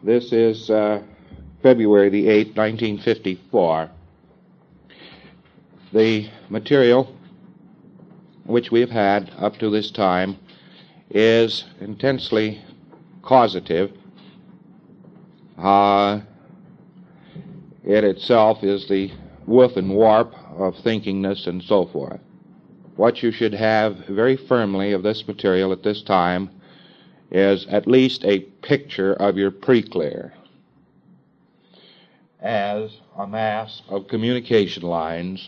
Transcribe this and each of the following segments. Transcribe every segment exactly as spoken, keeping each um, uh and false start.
This is uh, February the eighth, nineteen fifty-four. The material which we have had up to this time is intensely causative. Uh, it itself is the woof and warp of thinkingness and so forth. What you should have very firmly of this material at this time is at least a picture of your preclear as a mass of communication lines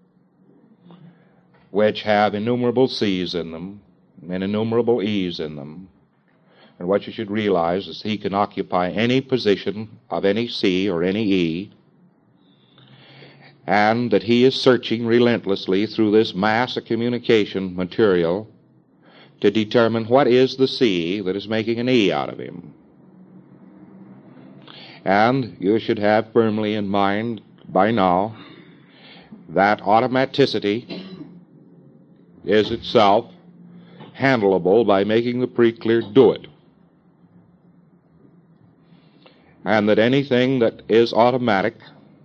which have innumerable C's in them and innumerable E's in them. And what you should realize is he can occupy any position of any C or any E, and that he is searching relentlessly through this mass of communication material to determine what is the C that is making an E out of him. And you should have firmly in mind by now that automaticity is itself handleable by making the preclear do it. And that anything that is automatic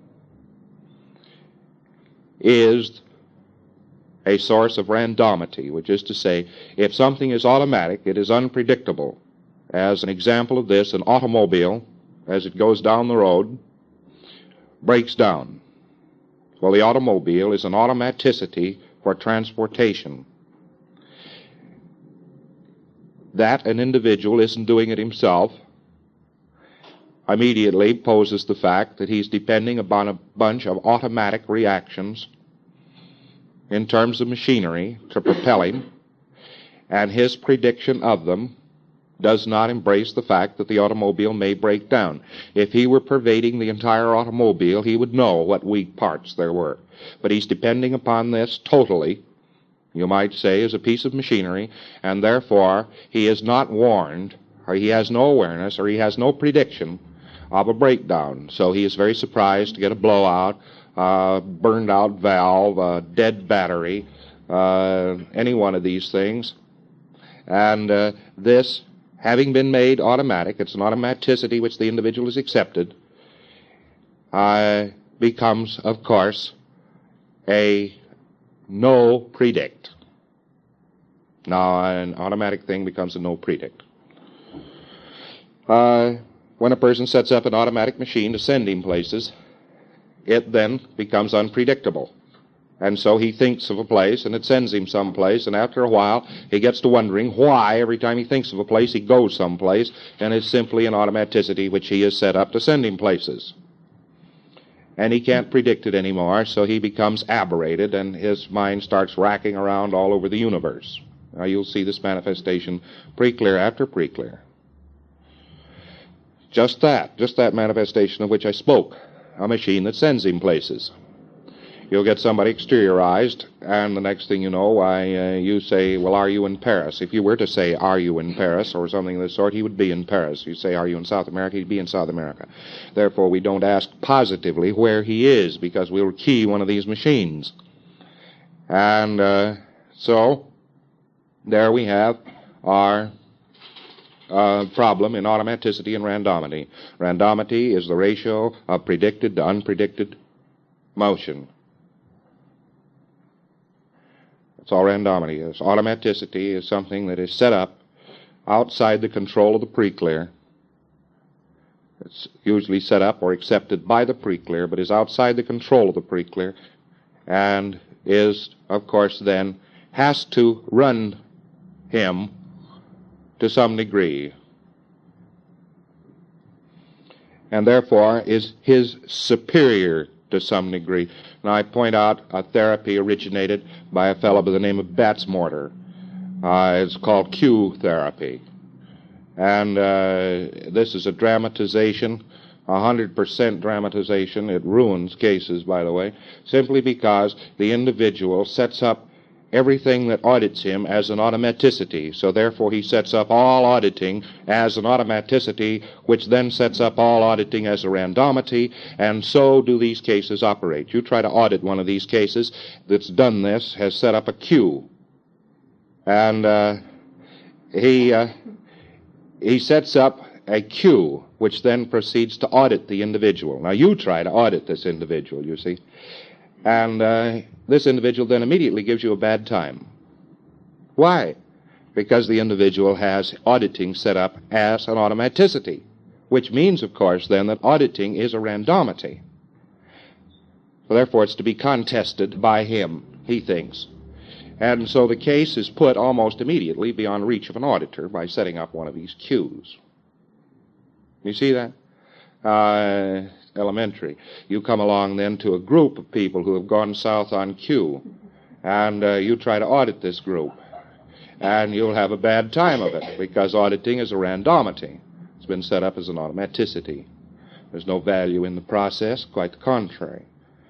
is a source of randomity, which is to say, if something is automatic, it is unpredictable. As an example of this, an automobile, as it goes down the road, breaks down. Well, the automobile is an automaticity for transportation. That an individual isn't doing it himself immediately poses the fact that he's depending upon a bunch of automatic reactions in terms of machinery to propel him, and his prediction of them does not embrace the fact that the automobile may break down. If he were pervading the entire automobile, he would know what weak parts there were. But he's depending upon this totally, you might say, as a piece of machinery, and therefore he is not warned, or he has no awareness, or he has no prediction of a breakdown. So he is very surprised to get a blowout, uh, burned out valve, a dead battery, uh, any one of these things. And uh, this, having been made automatic, it's an automaticity which the individual has accepted, uh, becomes, of course, a no predict. Now, an automatic thing becomes a no predict. Uh, when a person sets up an automatic machine to send him places, it then becomes unpredictable. And so he thinks of a place, and it sends him someplace, and after a while, he gets to wondering why every time he thinks of a place, he goes someplace, and it's simply an automaticity which he has set up to send him places. And he can't predict it anymore, so he becomes aberrated, and his mind starts racking around all over the universe. Now you'll see this manifestation preclear after preclear. Just that, just that manifestation of which I spoke, a machine that sends him places. You'll get somebody exteriorized, and the next thing you know, why, uh, you say, well, are you in Paris? If you were to say, are you in Paris, or something of the sort, he would be in Paris. You say, are you in South America? He'd be in South America. Therefore, we don't ask positively where he is, because we'll key one of these machines. And uh, so, there we have our uh, problem in automaticity and randomity. Randomity is the ratio of predicted to unpredicted motion. That's all randomity is. Automaticity is something that is set up outside the control of the preclear. It's usually set up or accepted by the preclear, but is outside the control of the preclear, and is, of course, then has to run him to some degree, and therefore is his superior to some degree. Now, I point out a therapy originated by a fellow by the name of Batsmorter. Uh, it's called Q therapy. And uh, this is a dramatization, a hundred percent dramatization. It ruins cases, by the way, simply because the individual sets up everything that audits him as an automaticity. So therefore he sets up all auditing as an automaticity, which then sets up all auditing as a randomity, and so do these cases operate. You try to audit one of these cases that's done this, has set up a Q. And uh, he, uh, he sets up a Q, which then proceeds to audit the individual. Now, you try to audit this individual, you see, and uh, this individual then immediately gives you a bad time. Why? Because the individual has auditing set up as an automaticity, which means, of course, then that auditing is a randomity. So therefore, it's to be contested by him, he thinks. And so the case is put almost immediately beyond reach of an auditor by setting up one of these Qs. You see that? Uh, elementary. You come along then to a group of people who have gone south on Q, and uh, you try to audit this group. And you'll have a bad time of it, because auditing is a randomity. It's been set up as an automaticity. There's no value in the process, quite the contrary.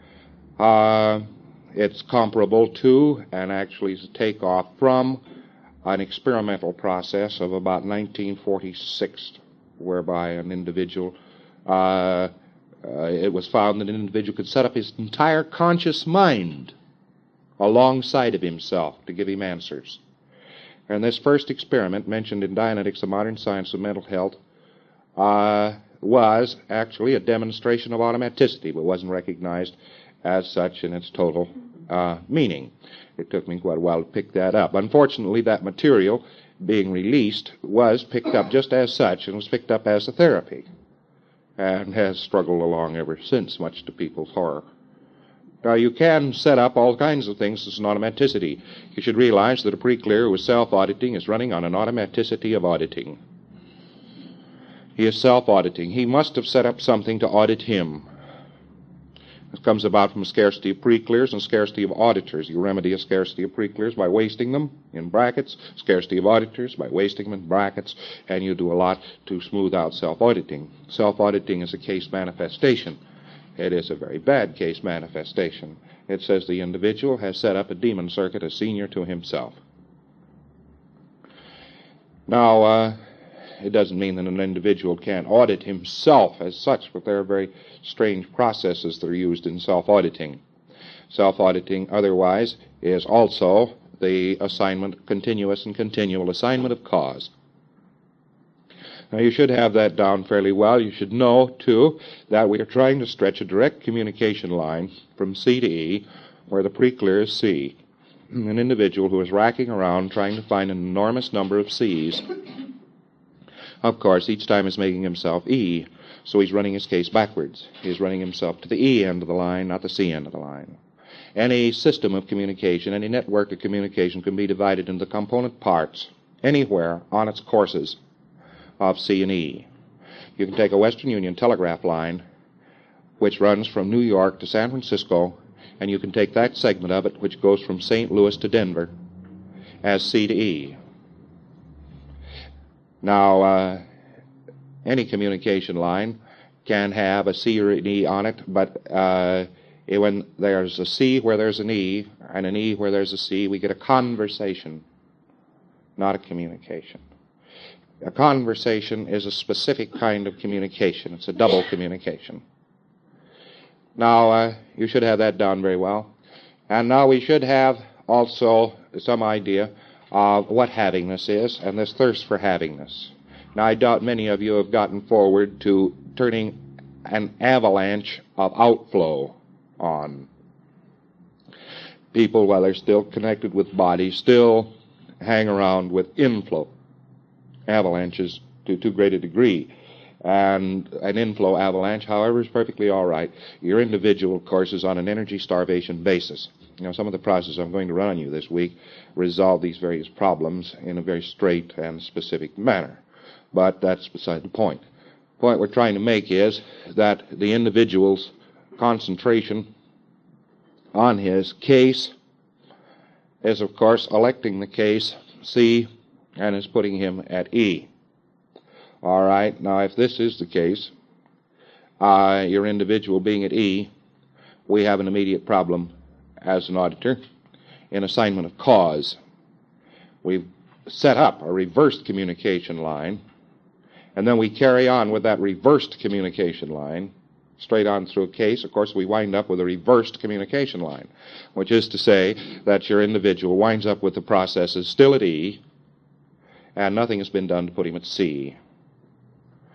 Uh, it's comparable to, and actually is a takeoff from, an experimental process of about nineteen forty-six, whereby an individual, uh, uh, it was found that an individual could set up his entire conscious mind alongside of himself to give him answers. And this first experiment, mentioned in Dianetics, the Modern Science of Mental Health, uh, was actually a demonstration of automaticity, but wasn't recognized as such in its total uh, meaning. It took me quite a while to pick that up. Unfortunately, that material being released was picked up just as such, and was picked up as a therapy, and has struggled along ever since, much to people's horror. Now, you can set up all kinds of things as an automaticity. You should realize that a pre-clear who is self-auditing is running on an automaticity of auditing. He is self-auditing. He must have set up something to audit him. This comes about from a scarcity of pre-clears and scarcity of auditors. You remedy a scarcity of pre-clears by wasting them, in brackets, scarcity of auditors by wasting them, in brackets, and you do a lot to smooth out self-auditing. Self-auditing is a case manifestation. It is a very bad case manifestation. It says the individual has set up a demon circuit as senior to himself. Now, uh, it doesn't mean that an individual can't audit himself as such, but there are very strange processes that are used in self-auditing. Self-auditing, otherwise, is also the assignment, continuous and continual assignment of cause. Now, you should have that down fairly well. You should know, too, that we are trying to stretch a direct communication line from C to E, where the pre-clear is C. An individual who is racking around trying to find an enormous number of C's, of course, each time is making himself E, so he's running his case backwards. He's running himself to the E end of the line, not the C end of the line. Any system of communication, any network of communication can be divided into component parts anywhere on its courses of C and E. You can take a Western Union telegraph line, which runs from New York to San Francisco, and you can take that segment of it, which goes from Saint Louis to Denver, as C to E. Now, uh, any communication line can have a C or an E on it, but uh, when there's a C where there's an E, and an E where there's a C, we get a conversation, not a communication. A conversation is a specific kind of communication. It's a double communication. Now, uh, you should have that down very well. And now we should have also some idea of what havingness is, and this thirst for havingness. Now, I doubt many of you have gotten forward to turning an avalanche of outflow on. People, while they're still connected with bodies, still hang around with inflow avalanches to too great a degree. And an inflow avalanche, however, is perfectly all right. Your individual, of course, is on an energy starvation basis. You know, some of the processes I'm going to run on you this week resolve these various problems in a very straight and specific manner. But that's beside the point. The point we're trying to make is that the individual's concentration on his case is, of course, electing the case C and is putting him at E. All right, now if this is the case, uh, your individual being at E, we have an immediate problem as an auditor in assignment of cause. We've set up a reversed communication line, and then we carry on with that reversed communication line straight on through a case. Of course, we wind up with a reversed communication line, which is to say that your individual winds up with the processes still at E, and nothing has been done to put him at C.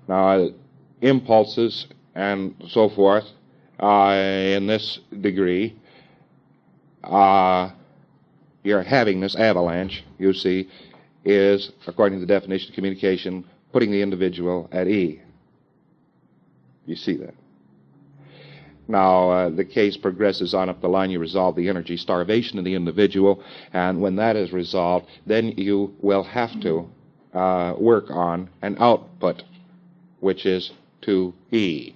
Now, impulses and so forth, uh, in this degree, uh, you're having this avalanche, you see, is, according to the definition of communication, putting the individual at E. You see that? Now, uh, the case progresses on up the line. You resolve the energy starvation of the individual, and when that is resolved, then you will have to uh, work on an output, which is to E,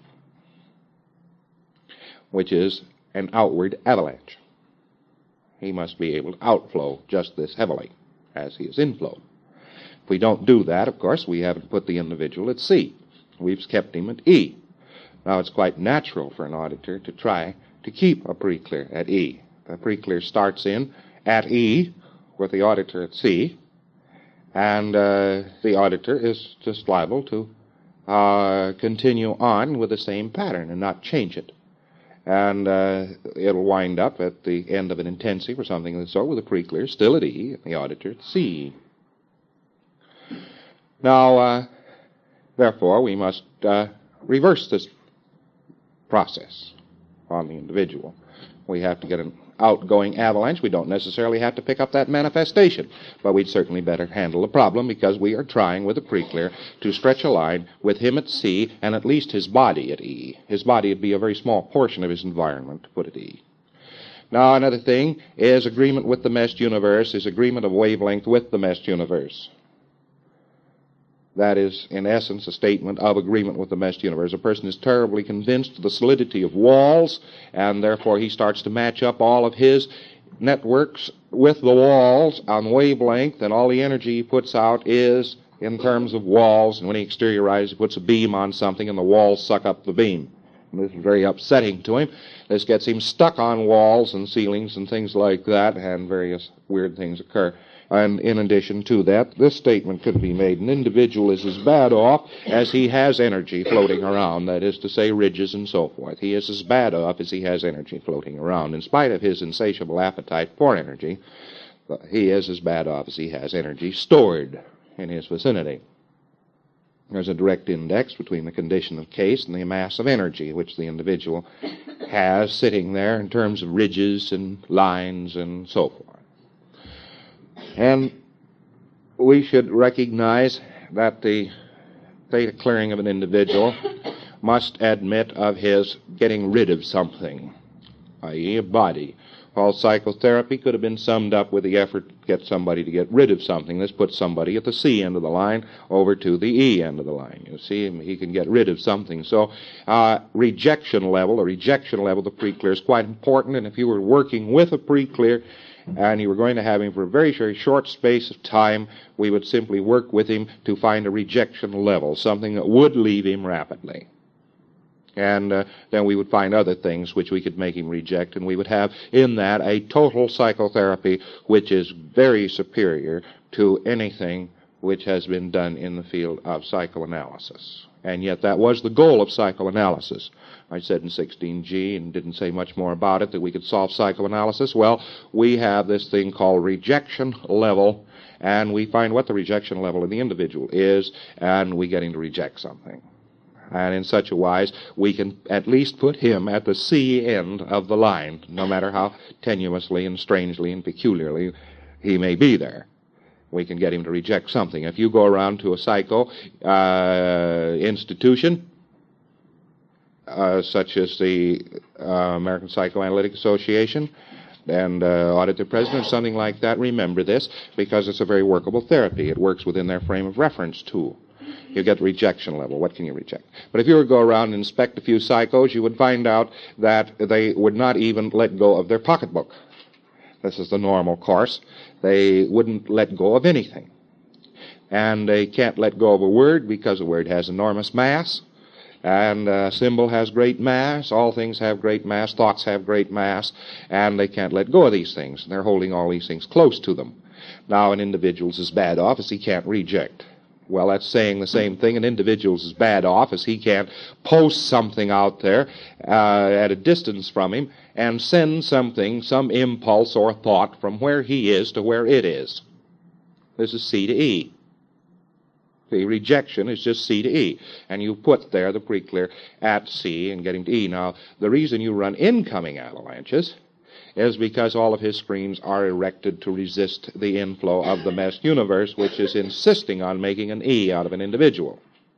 which is an outward avalanche. He must be able to outflow just this heavily as he is inflowed. If we don't do that, of course, we haven't put the individual at C. We've kept him at E. Now, it's quite natural for an auditor to try to keep a pre-clear at E. The pre-clear starts in at E with the auditor at C, and uh, the auditor is just liable to uh, continue on with the same pattern and not change it. And uh, it'll wind up at the end of an intensive or something of the sort with the pre-clear still at E and the auditor at C. Now, uh, therefore, we must uh, reverse this process on the individual. We have to get an outgoing avalanche. We don't necessarily have to pick up that manifestation, but we'd certainly better handle the problem because we are trying with a pre-clear to stretch a line with him at C and at least his body at E. His body would be a very small portion of his environment to put at E. Now, another thing is agreement with the meshed universe is agreement of wavelength with the meshed universe. That is, in essence, a statement of agreement with the meshed universe. A person is terribly convinced of the solidity of walls, and therefore he starts to match up all of his networks with the walls on wavelength, and all the energy he puts out is in terms of walls. And when he exteriorizes, he puts a beam on something, and the walls suck up the beam. And this is very upsetting to him. This gets him stuck on walls and ceilings and things like that, and various weird things occur. And in addition to that, this statement could be made. An individual is as bad off as he has energy floating around, that is to say, ridges and so forth. He is as bad off as he has energy floating around. In spite of his insatiable appetite for energy, he is as bad off as he has energy stored in his vicinity. There's a direct index between the condition of case and the mass of energy which the individual has sitting there in terms of ridges and lines and so forth. And we should recognize that the theta clearing of an individual must admit of his getting rid of something, that is a body. All psychotherapy could have been summed up with the effort to get somebody to get rid of something. This puts somebody at the C end of the line over to the E end of the line. You see, he can get rid of something. So uh, rejection level, the rejection level of the pre-clear is quite important, and if you were working with a pre-clear, and you were going to have him for a very, very short space of time, we would simply work with him to find a rejection level, something that would leave him rapidly. And uh, then we would find other things which we could make him reject, and we would have in that a total psychotherapy which is very superior to anything which has been done in the field of psychoanalysis. And yet that was the goal of psychoanalysis. I said in sixteen G, and didn't say much more about it, that we could solve psychoanalysis. Well, we have this thing called rejection level, and we find what the rejection level of the individual is, and we get him to reject something. And in such a wise, we can at least put him at the C end of the line, no matter how tenuously and strangely and peculiarly he may be there. We can get him to reject something. If you go around to a psycho uh, institution, uh, such as the uh, American Psychoanalytic Association, and uh, audit their president or something like that, remember this, because it's a very workable therapy. It works within their frame of reference, too. You get rejection level. What can you reject? But if you were to go around and inspect a few psychos, you would find out that they would not even let go of their pocketbook. This is the normal course. They wouldn't let go of anything. And they can't let go of a word because a word has enormous mass, and a symbol has great mass. All things have great mass. Thoughts have great mass, and they can't let go of these things. They're holding all these things close to them. Now, an individual's as bad off as he can't reject. Well, that's saying the same thing. An individual's as bad off as he can't post something out there uh, at a distance from him and send something, some impulse or thought from where he is to where it is. This is C to E. The rejection is just C to E, and you put there the pre-clear at C and get him to E. Now, the reason you run incoming avalanches is because all of his screens are erected to resist the inflow of the mesh universe, which is insisting on making an E out of an individual.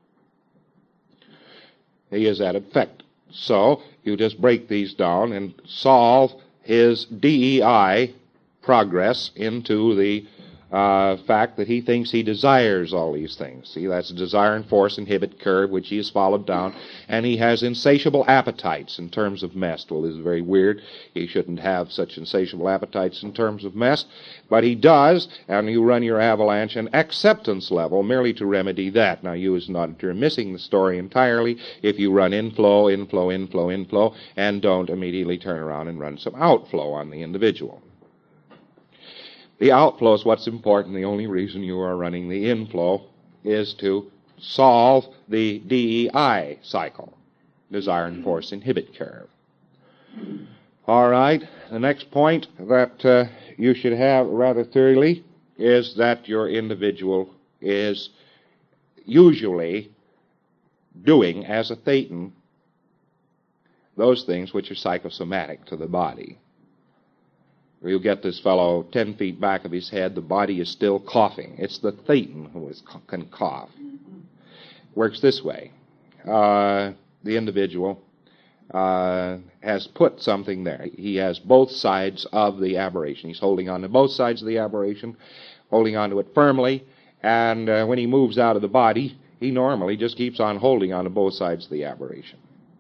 He is at effect. So, you just break these down and solve his D E I progress into the Uh, fact that he thinks he desires all these things. See, that's a desire and force inhibit curve, which he has followed down, and he has insatiable appetites in terms of mess. Well, this is very weird. He shouldn't have such insatiable appetites in terms of mess, but he does, and you run your avalanche and acceptance level merely to remedy that. Now, you as an auditor are missing the story entirely if you run inflow, inflow, inflow, inflow, and don't immediately turn around and run some outflow on the individual. The outflow is what's important. The only reason you are running the inflow is to solve the D E I cycle, desire and force inhibit curve. All right, the next point that uh, you should have rather thoroughly is that your individual is usually doing as a thetan those things which are psychosomatic to the body. You get this fellow ten feet back of his head, the body is still coughing. It's the thetan who is, can cough. Works this way. Uh, the individual uh, has put something there. He has both sides of the aberration. He's holding on to both sides of the aberration, holding on to it firmly, and uh, when he moves out of the body, he normally just keeps on holding on to both sides of the aberration.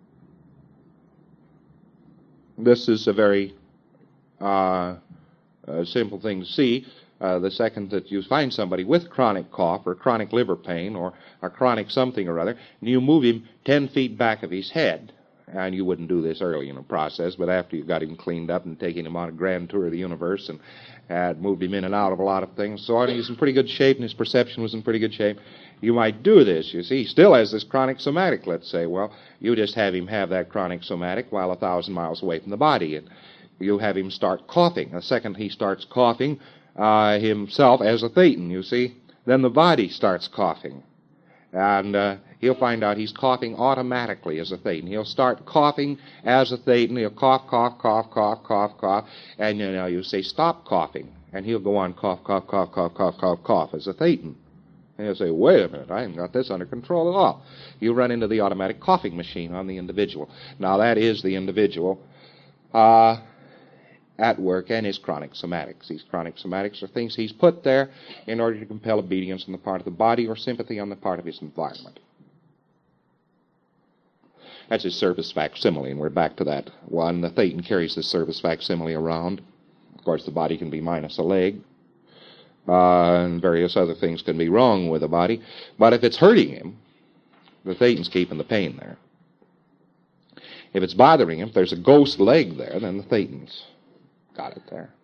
This is a very Uh, a simple thing to see. Uh, the second that you find somebody with chronic cough or chronic liver pain or a chronic something or other, and you move him ten feet back of his head, and you wouldn't do this early in the process, but after you got him cleaned up and taken him on a grand tour of the universe and had moved him in and out of a lot of things, so on, he's in pretty good shape and his perception was in pretty good shape, you might do this, you see. He still has this chronic somatic, let's say. Well, you just have him have that chronic somatic while a thousand miles away from the body, and you have him start coughing. The second he starts coughing uh, himself as a thetan, you see, then the body starts coughing. And uh, he'll find out he's coughing automatically as a thetan. He'll start coughing as a thetan. He'll cough, cough, cough, cough, cough, cough. And you know, you say, stop coughing. And he'll go on cough, cough, cough, cough, cough, cough, cough as a thetan. And you'll say, wait a minute, I haven't got this under control at all. You run into the automatic coughing machine on the individual. Now, that is the individual Uh, at work and his chronic somatics. These chronic somatics are things he's put there in order to compel obedience on the part of the body or sympathy on the part of his environment. That's his service facsimile, and we're back to that one. The thetan carries this service facsimile around. Of course, the body can be minus a leg, uh, and various other things can be wrong with the body. But if it's hurting him, the thetan's keeping the pain there. If it's bothering him, if there's a ghost leg there, then the thetan's got it there.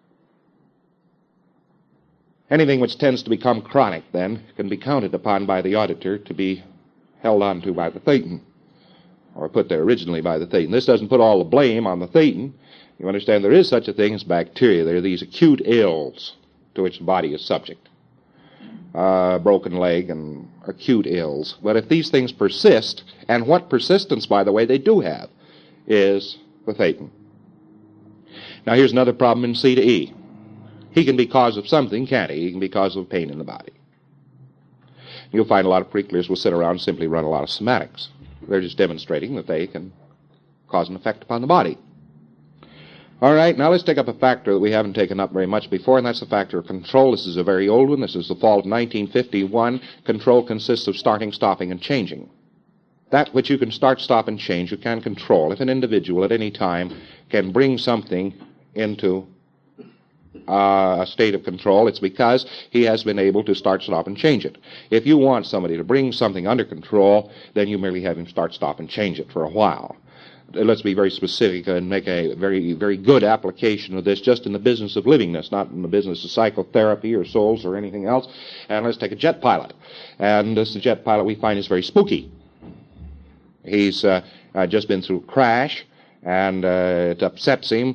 Anything which tends to become chronic, then, can be counted upon by the auditor to be held on to by the thetan, or put there originally by the thetan. This doesn't put all the blame on the thetan. You understand there is such a thing as bacteria. There are these acute ills to which the body is subject. Uh, broken leg and acute ills. But if these things persist, and what persistence, by the way, they do have, is the thetan. Now, here's another problem in C to E. He can be cause of something, can't he? He can be cause of pain in the body. You'll find a lot of pre-clears will sit around and simply run a lot of somatics. They're just demonstrating that they can cause an effect upon the body. All right, now let's take up a factor that we haven't taken up very much before, and that's the factor of control. This is a very old one. This is the fall of nineteen fifty-one. Control consists of starting, stopping, and changing. That which you can start, stop, and change, you can control. If an individual at any time can bring something into uh, a state of control, it's because he has been able to start, stop, and change it. If you want somebody to bring something under control, then you merely have him start, stop, and change it for a while. Let's be very specific and make a very, very good application of this just in the business of livingness, not in the business of psychotherapy or souls or anything else. And let's take a jet pilot. And this jet pilot we find is very spooky. He's uh, uh, just been through a crash, and uh, it upsets him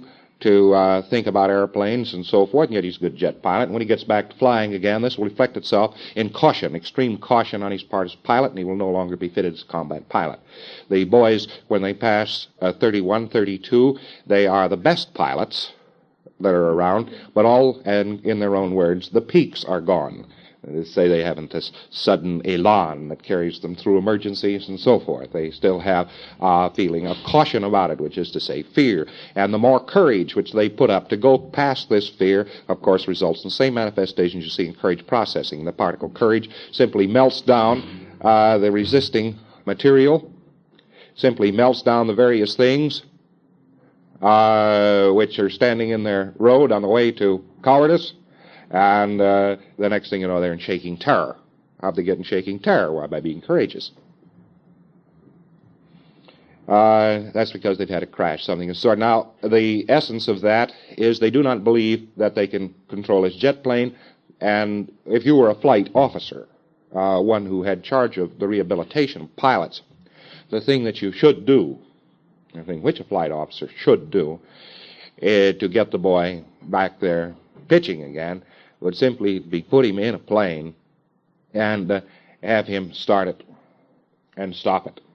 to uh, think about airplanes and so forth, and yet he's a good jet pilot. And when he gets back to flying again, this will reflect itself in caution, extreme caution on his part as pilot, and he will no longer be fitted as a combat pilot. The boys, when they pass uh, thirty-one, thirty-two, they are the best pilots that are around, but all, and in their own words, the peaks are gone. They say they haven't this sudden elan that carries them through emergencies and so forth. They still have a feeling of caution about it, which is to say fear. And the more courage which they put up to go past this fear, of course, results in the same manifestations you see in courage processing. The particle courage simply melts down uh, the resisting material, simply melts down the various things uh, which are standing in their road on the way to cowardice. And uh, the next thing you know, they're in shaking terror. How'd they get in shaking terror? Why, by being courageous. Uh, that's because they've had a crash, something of the sort. Now, the essence of that is they do not believe that they can control his jet plane. And if you were a flight officer, uh, one who had charge of the rehabilitation of pilots, the thing that you should do, the thing which a flight officer should do, uh, to get the boy back there pitching again, would simply be put him in a plane and uh, have him start it and stop it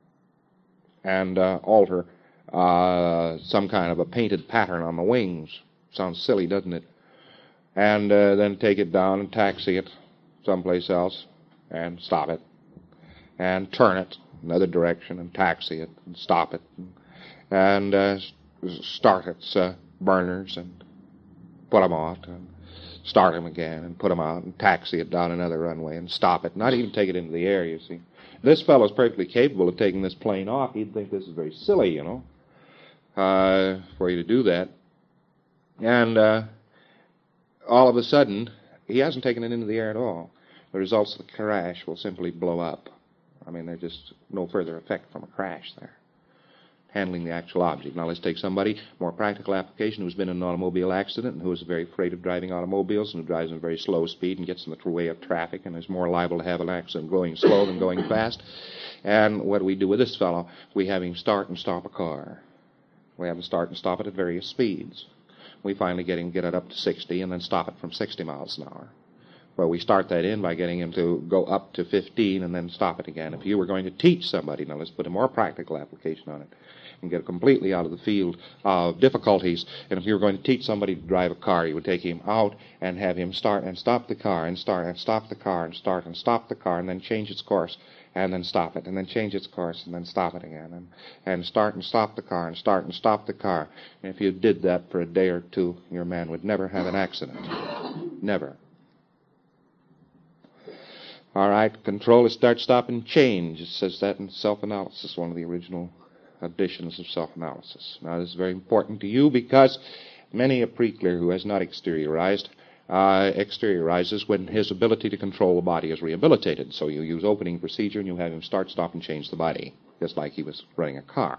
and uh, alter uh, some kind of a painted pattern on the wings. Sounds silly, doesn't it? And uh, then take it down and taxi it someplace else and stop it and turn it another direction and taxi it and stop it and, and uh, start its uh, burners and put them out and start them again and put them out and taxi it down another runway and stop it. Not even take it into the air, you see. This fellow's perfectly capable of taking this plane off. He'd think this is very silly, you know, uh, for you to do that. And uh, all of a sudden, he hasn't taken it into the air at all. The results of the crash will simply blow up. I mean, there's just no further effect from a crash there. Handling the actual object. Now let's take somebody, more practical application, who's been in an automobile accident and who is very afraid of driving automobiles and who drives in very slow speed and gets in the way of traffic and is more liable to have an accident going slow than going fast. And what do we do with this fellow? We have him start and stop a car. We have him start and stop it at various speeds. We finally get him get it up to sixty and then stop it from sixty miles an hour. Well, we start that in by getting him to go up to fifteen and then stop it again. If you were going to teach somebody, now let's put a more practical application on it and get completely out of the field of difficulties. And if you were going to teach somebody to drive a car, you would take him out and have him start and stop the car and start and stop the car and start and stop the car and then change its course and then stop it and then change its course and then stop it again and, and start and stop the car and start and stop the car. And if you did that for a day or two, your man would never have an accident. Never. All right, control is start, stop, and change. It says that in self-analysis, one of the original editions of self-analysis. Now, this is very important to you because many a pre-clear who has not exteriorized uh, exteriorizes when his ability to control the body is rehabilitated. So you use opening procedure and you have him start, stop, and change the body, just like he was running a car.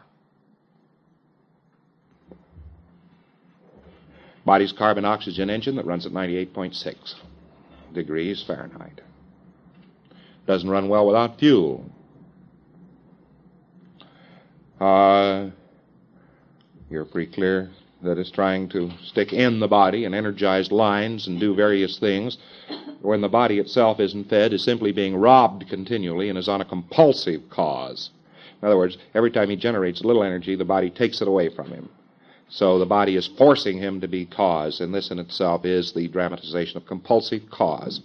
Body's carbon-oxygen engine that runs at ninety-eight point six degrees Fahrenheit. Doesn't run well without fuel. Uh, you're pretty clear that is trying to stick in the body and energize lines and do various things when the body itself isn't fed, is simply being robbed continually and is on a compulsive cause. In other words, every time he generates a little energy, the body takes it away from him. So the body is forcing him to be cause, and this in itself is the dramatization of compulsive cause.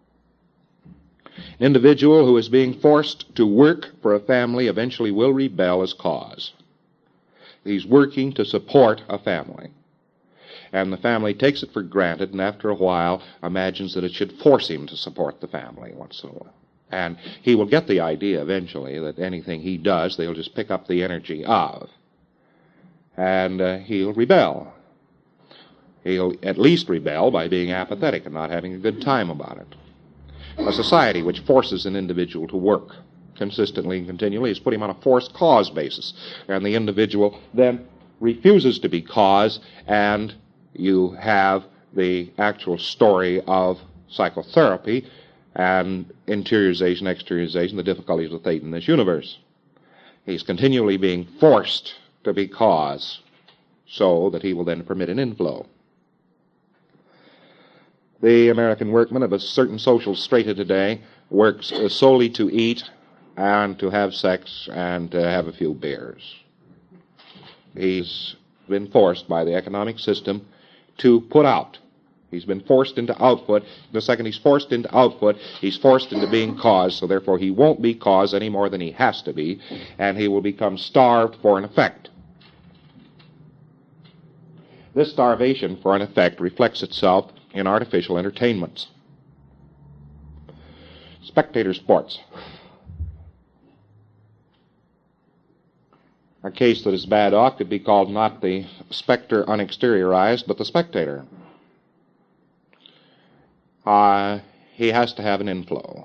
An individual who is being forced to work for a family eventually will rebel as cause. He's working to support a family. And the family takes it for granted, and after a while imagines that it should force him to support the family once in a while. And he will get the idea eventually that anything he does, they'll just pick up the energy of. And uh, he'll rebel. He'll at least rebel by being apathetic and not having a good time about it. A society which forces an individual to work consistently and continually is put him on a forced cause basis. And the individual then refuses to be cause, and you have the actual story of psychotherapy and interiorization, exteriorization, the difficulties with fate in this universe. He's continually being forced to be cause. so that he will then permit an inflow. The American workman of a certain social strata today works solely to eat and to have sex and to have a few beers. He's been forced by the economic system to put out. He's been forced into output. The second he's forced into output, he's forced into being cause, so therefore he won't be cause any more than he has to be, and he will become starved for an effect. This starvation for an effect reflects itself in artificial entertainments. Spectator sports. A case that is bad off could be called not the specter unexteriorized, but the spectator. Uh, he has to have an inflow.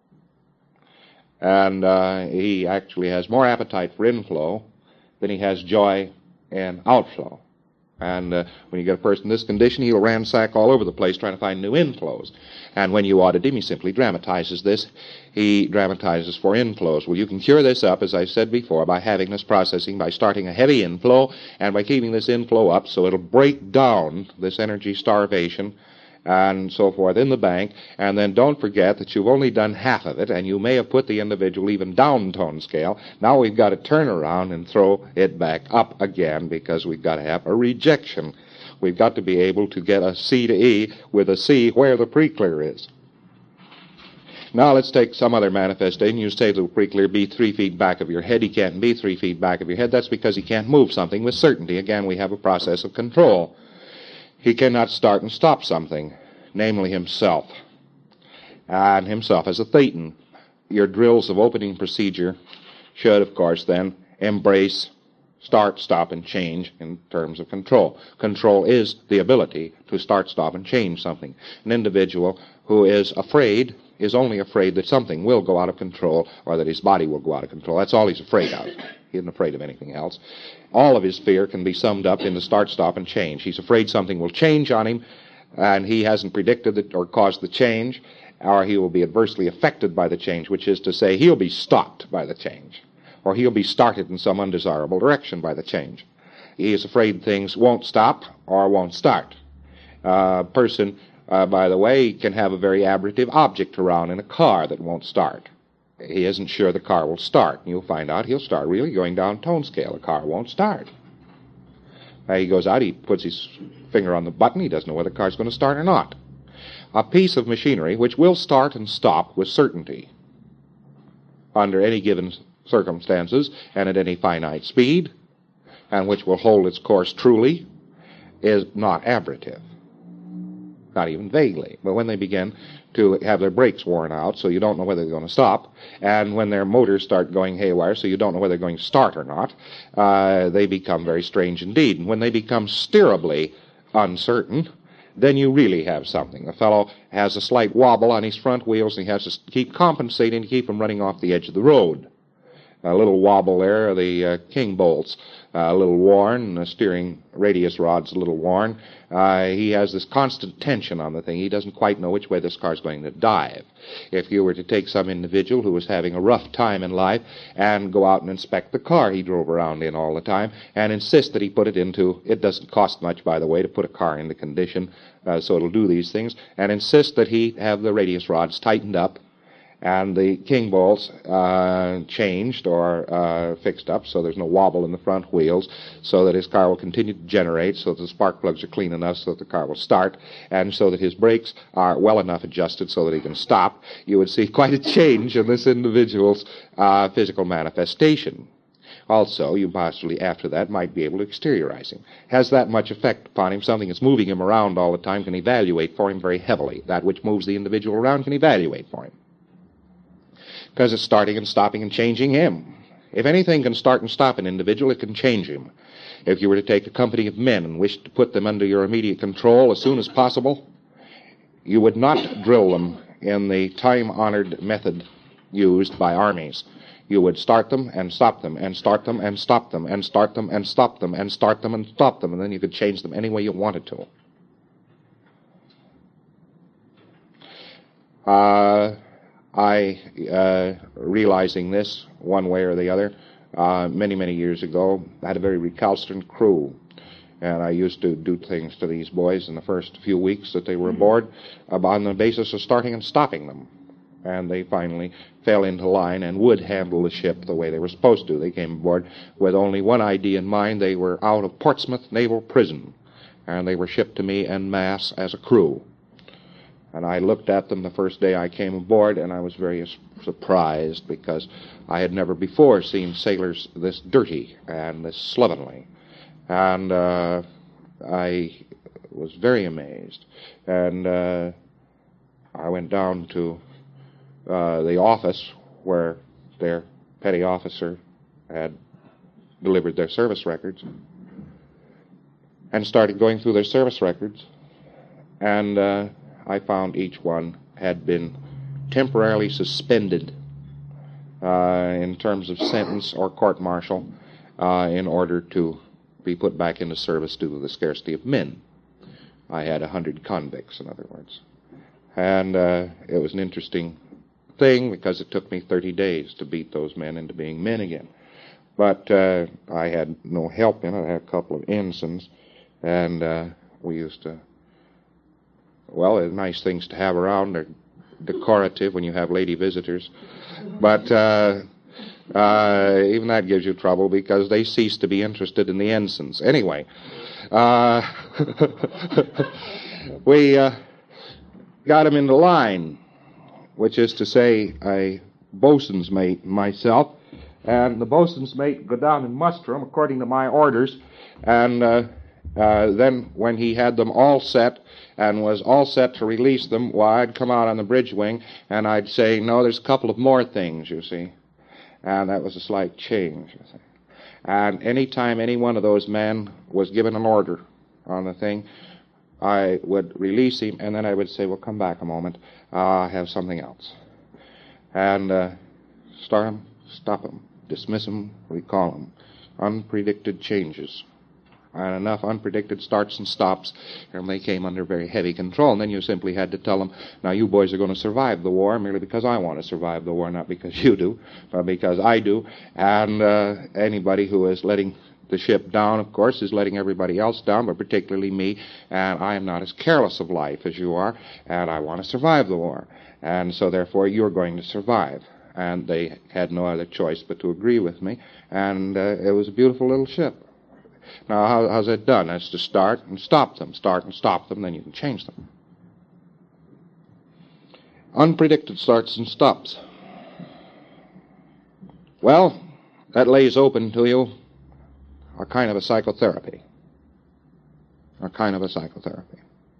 And uh, he actually has more appetite for inflow than he has joy in outflow. And uh, when you get a person in this condition, he'll ransack all over the place trying to find new inflows. And when you audit him, he simply dramatizes this. He dramatizes for inflows. Well, you can cure this up, as I said before, by having this processing, by starting a heavy inflow, and by keeping this inflow up so it'll break down this energy starvation and so forth in the bank. And then don't forget that you've only done half of it, and you may have put the individual even down tone scale. Now we've got to turn around and throw it back up again, because we've got to have a rejection. We've got to be able to get a C to E with a C where the pre-clear is. Now let's take some other manifestation. You say to the pre-clear, be three feet back of your head. He can't be three feet back of your head. That's because he can't move something with certainty. Again, we have a process of control. He cannot start and stop something, namely himself. And himself as a thetan. Your drills of opening procedure should, of course, then embrace start, stop, and change in terms of control. Control is the ability to start, stop, and change something. An individual who is afraid is only afraid that something will go out of control or that his body will go out of control. That's all he's afraid of. He isn't afraid of anything else. All of his fear can be summed up in the start, stop, and change. He's afraid something will change on him, and he hasn't predicted it or caused the change, or he will be adversely affected by the change, which is to say he'll be stopped by the change, or he'll be started in some undesirable direction by the change. He is afraid things won't stop or won't start. A uh, person, uh, by the way, can have a very aberrative object around in a car that won't start. He isn't sure the car will start. You'll find out he'll start really going down tone scale. The car won't start. Uh, he goes out, he puts his finger on the button, he doesn't know whether the car's going to start or not. A piece of machinery which will start and stop with certainty under any given circumstances and at any finite speed, and which will hold its course truly, is not aberrative. Not even vaguely. But when they begin to have their brakes worn out, so you don't know whether they're going to stop, and when their motors start going haywire, so you don't know whether they're going to start or not, uh, they become very strange indeed. And when they become steerably uncertain, then you really have something. The fellow has a slight wobble on his front wheels, and he has to keep compensating to keep them running off the edge of the road. A little wobble there are the uh, king bolts, uh, a little worn, the steering radius rod's a little worn. Uh, he has this constant tension on the thing. He doesn't quite know which way this car's going to dive. If you were to take some individual who was having a rough time in life and go out and inspect the car he drove around in all the time and insist that he put it into, it doesn't cost much, by the way, to put a car into condition uh, so it'll do these things, and insist that he have the radius rods tightened up and the king bolts uh, changed or uh, fixed up so there's no wobble in the front wheels, so that his car will continue to generate, so that the spark plugs are clean enough so that the car will start, and so that his brakes are well enough adjusted so that he can stop, you would see quite a change in this individual's uh, physical manifestation. Also, you possibly, after that, might be able to exteriorize him. Has that much effect upon him? Something that's moving him around all the time can evaluate for him very heavily. That which moves the individual around can evaluate for him, because it's starting and stopping and changing him. If anything can start and stop an individual, it can change him. If you were to take a company of men and wish to put them under your immediate control as soon as possible, you would not drill them in the time-honored method used by armies. You would start them and stop them and start them and stop them and start them and stop them and start them and stop them, and then you could change them any way you wanted to. Uh... I, uh, realizing this one way or the other, uh, many, many years ago, I had a very recalcitrant crew. And I used to do things to these boys in the first few weeks that they were aboard on the basis of starting and stopping them. And they finally fell into line and would handle the ship the way they were supposed to. They came aboard with only one idea in mind. They were out of Portsmouth Naval Prison, and they were shipped to me en masse as a crew. And I looked at them the first day I came aboard, and I was very surprised because I had never before seen sailors this dirty and this slovenly. And uh, I was very amazed. And uh, I went down to uh, the office where their petty officer had delivered their service records and started going through their service records. And uh, I found each one had been temporarily suspended uh, in terms of sentence or court-martial uh, in order to be put back into service due to the scarcity of men. I had a hundred convicts, in other words. And uh, it was an interesting thing because it took me thirty days to beat those men into being men again. But uh, I had no help in it. I had a couple of ensigns, and uh, we used to, well, they're nice things to have around. They're decorative when you have lady visitors. But uh, uh, even that gives you trouble because they cease to be interested in the ensigns. Anyway, uh, we uh, got them into line, which is to say a bosun's mate and myself. And the bosun's mate would go down and muster them according to my orders. And uh, uh, then when he had them all set and was all set to release them, well, I'd come out on the bridge wing and I'd say, no, there's a couple of more things, you see. And that was a slight change, you see. And any time any one of those men was given an order on the thing, I would release him, and then I would say, well, come back a moment. Uh, I have something else. And uh, start him, stop him, dismiss him, recall him. Unpredicted changes. And enough unpredicted starts and stops, and they came under very heavy control. And then you simply had to tell them, now you boys are going to survive the war merely because I want to survive the war, not because you do, but because I do. And uh, anybody who is letting the ship down, of course, is letting everybody else down, but particularly me. And I am not as careless of life as you are, and I want to survive the war. And so, therefore, you're going to survive. And they had no other choice but to agree with me. And uh, it was a beautiful little ship. Now, how, how's that done? That's to start and stop them, start and stop them, then you can change them. Unpredicted starts and stops. Well, that lays open to you a kind of a psychotherapy. A kind of a psychotherapy.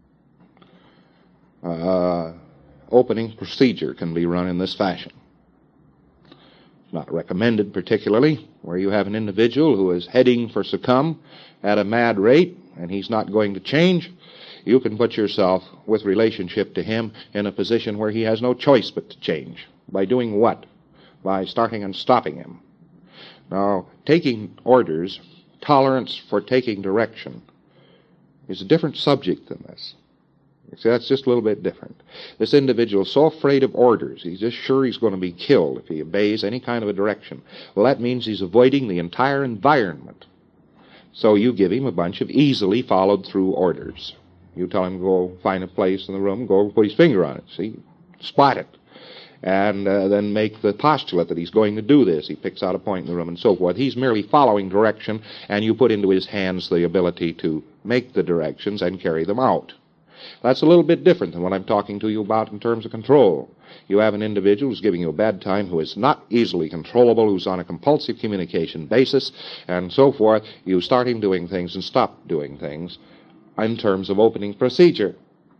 Uh, opening procedure can be run in this fashion. Not recommended particularly, where you have an individual who is heading for succumb at a mad rate, and he's not going to change. You can put yourself, with relationship to him, in a position where he has no choice but to change. By doing what? By starting and stopping him. Now, taking orders, tolerance for taking direction, is a different subject than this. See, that's just a little bit different. This individual is so afraid of orders, he's just sure he's going to be killed if he obeys any kind of a direction. Well, that means he's avoiding the entire environment. So you give him a bunch of easily followed through orders. You tell him to go find a place in the room, go put his finger on it, see, spot it. And uh, then make the postulate that he's going to do this. He picks out a point in the room and so forth. He's merely following direction, and you put into his hands the ability to make the directions and carry them out. That's a little bit different than what I'm talking to you about in terms of control. You have an individual who's giving you a bad time, who is not easily controllable, who's on a compulsive communication basis, and so forth. You start him doing things and stop doing things in terms of opening procedure.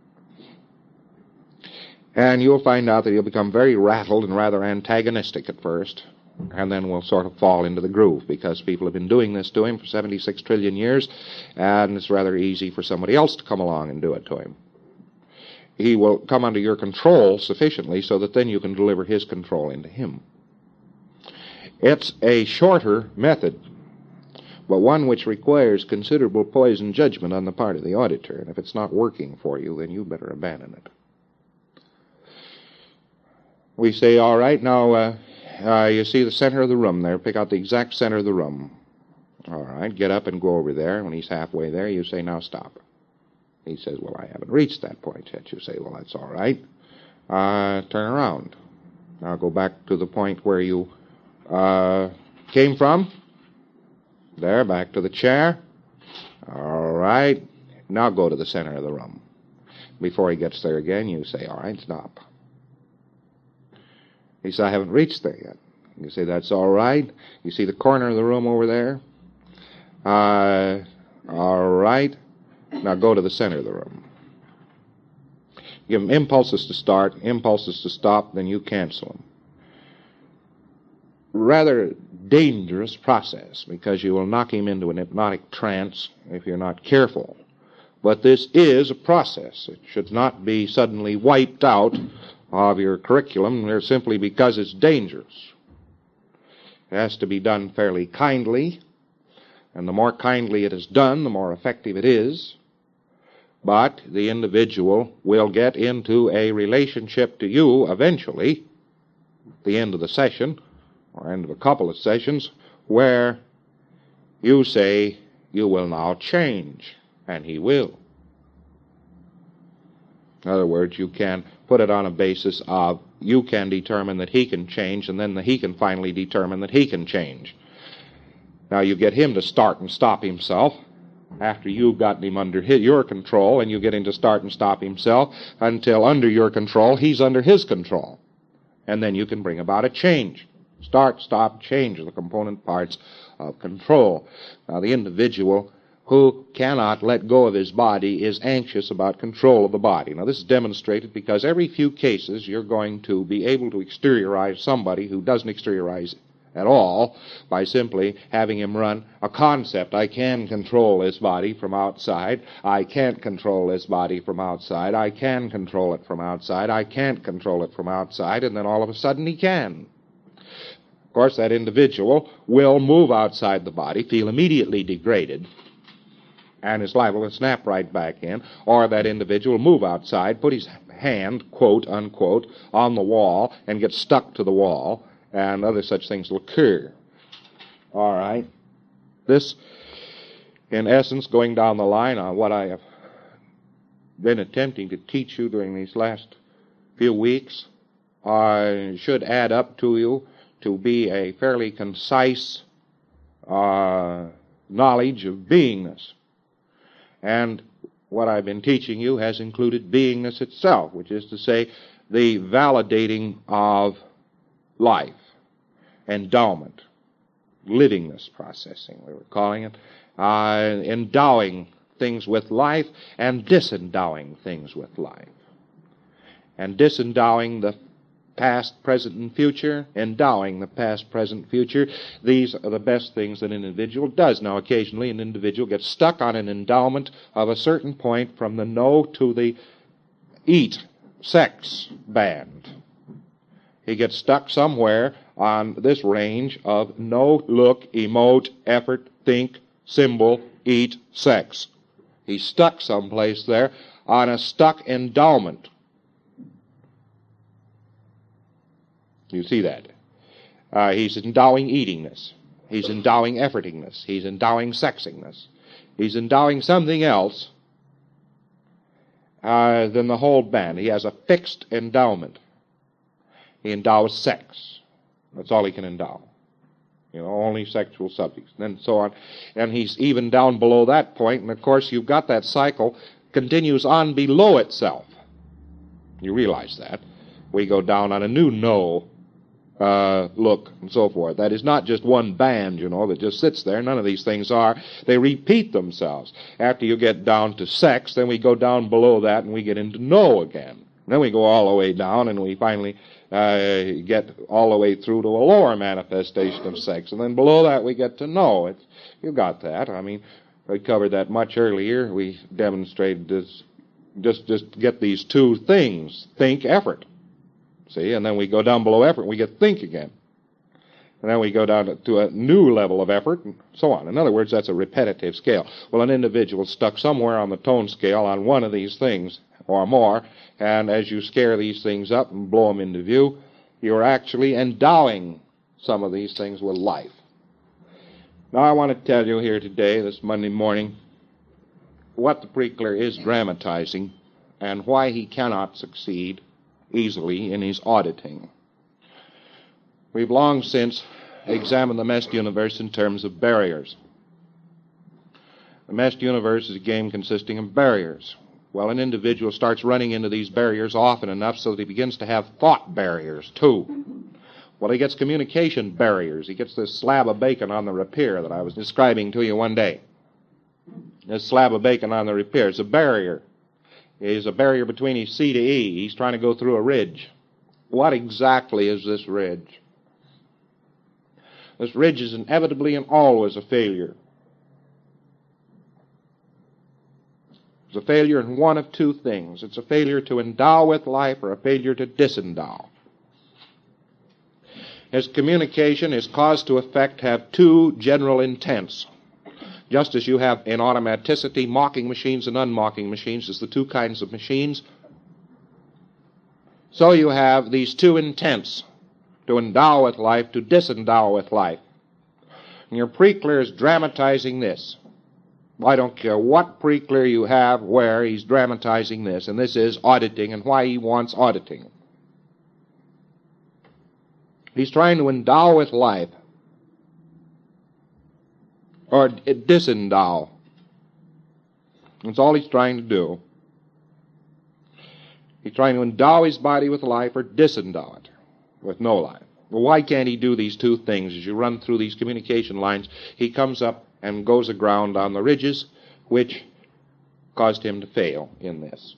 And you'll find out that he'll become very rattled and rather antagonistic at first, and then we'll sort of fall into the groove, because people have been doing this to him for seventy-six trillion years, and it's rather easy for somebody else to come along and do it to him. He will come under your control sufficiently so that then you can deliver his control into him. It's a shorter method, but one which requires considerable poise and judgment on the part of the auditor, and if it's not working for you, then you better abandon it. We say, all right, now, uh, Uh, you see the center of the room there. Pick out the exact center of the room. All right, get up and go over there. When he's halfway there, you say, now stop. He says, well, I haven't reached that point yet. You say, well, that's all right. Uh, turn around. Now go back to the point where you uh, came from. There, back to the chair. All right. Now go to the center of the room. Before he gets there again, you say, all right, stop. He says, I haven't reached there yet. You say, that's all right. You see the corner of the room over there? Uh, all right. Now go to the center of the room. Give him impulses to start, impulses to stop, then you cancel them. Rather dangerous process, because you will knock him into an hypnotic trance if you're not careful. But this is a process. It should not be suddenly wiped out of your curriculum simply because it's dangerous. It has to be done fairly kindly, and the more kindly it is done, the more effective it is. But the individual will get into a relationship to you eventually, at the end of the session, or end of a couple of sessions, where you say you will now change, and he will. In other words, you can put it on a basis of you can determine that he can change, and then he can finally determine that he can change. Now you get him to start and stop himself after you've gotten him under his, your control, and you get him to start and stop himself until under your control, he's under his control. And then you can bring about a change. Start, stop, change are the component parts of control. Now the individual who cannot let go of his body is anxious about control of the body. Now this is demonstrated because every few cases you're going to be able to exteriorize somebody who doesn't exteriorize at all by simply having him run a concept. I can control this body from outside. I can't control this body from outside. I can control it from outside. I can't control it from outside. And then all of a sudden he can. Of course, that individual will move outside the body, feel immediately degraded, and is liable to snap right back in. Or that individual will move outside, put his hand, quote, unquote, on the wall and get stuck to the wall, and other such things will occur. All right. This, in essence, going down the line on what I have been attempting to teach you during these last few weeks, uh, should add up to you to be a fairly concise uh, knowledge of beingness. And what I've been teaching you has included beingness itself, which is to say the validating of life, endowment, livingness processing, we were calling it, uh, endowing things with life and disendowing things with life. And disendowing the past, present, and future, endowing the past, present, future. These are the best things that an individual does. Now, occasionally an individual gets stuck on an endowment of a certain point from the no to the eat, sex band. He gets stuck somewhere on this range of know, look, emote, effort, think, symbol, eat, sex. He's stuck someplace there on a stuck endowment. You see that? Uh, he's endowing eatingness. He's endowing effortingness. He's endowing sexingness. He's endowing something else uh, than the whole band. He has a fixed endowment. He endows sex. That's all he can endow. You know, only sexual subjects, and so on. And he's even down below that point, and of course you've got that cycle continues on below itself. You realize that. We go down on a new no uh, look and so forth. That is not just one band, you know, that just sits there. None of these things are. They repeat themselves. After you get down to sex, then we go down below that and we get into no again. And then we go all the way down and we finally uh, get all the way through to a lower manifestation of sex. And then below that we get to no. It's, you got that. I mean, we covered that much earlier. We demonstrated this. Just, just get these two things. Think, effort. See, and then we go down below effort and we get think again. And then we go down to a new level of effort and so on. In other words, that's a repetitive scale. Well, an individual stuck somewhere on the tone scale on one of these things or more, and as you scare these things up and blow them into view, you're actually endowing some of these things with life. Now I want to tell you here today, this Monday morning, what the Prickler is dramatizing and why he cannot succeed easily in his auditing. We've long since examined the meshed universe in terms of barriers. The meshed universe is a game consisting of barriers. Well, an individual starts running into these barriers often enough so that he begins to have thought barriers, too. Well, he gets communication barriers. He gets this slab of bacon on the rapier that I was describing to you one day. This slab of bacon on the rapier is a barrier. It's a barrier between his C to E. He's trying to go through a ridge. What exactly is this ridge? This ridge is inevitably and always a failure. It's a failure in one of two things. It's a failure to endow with life or a failure to disendow. His communication, his cause to effect, have two general intents. Just as you have in automaticity mocking machines and unmocking machines as the two kinds of machines, so you have these two intents, to endow with life, to disendow with life. And your Prickler is dramatizing this. I don't care what Prickler you have, where, he's dramatizing this, and this is auditing and why he wants auditing. He's trying to endow with life, or disendow. That's all he's trying to do. He's trying to endow his body with life or disendow it with no life. Well, why can't he do these two things? As you run through these communication lines, he comes up and goes aground on the ridges, which caused him to fail in this.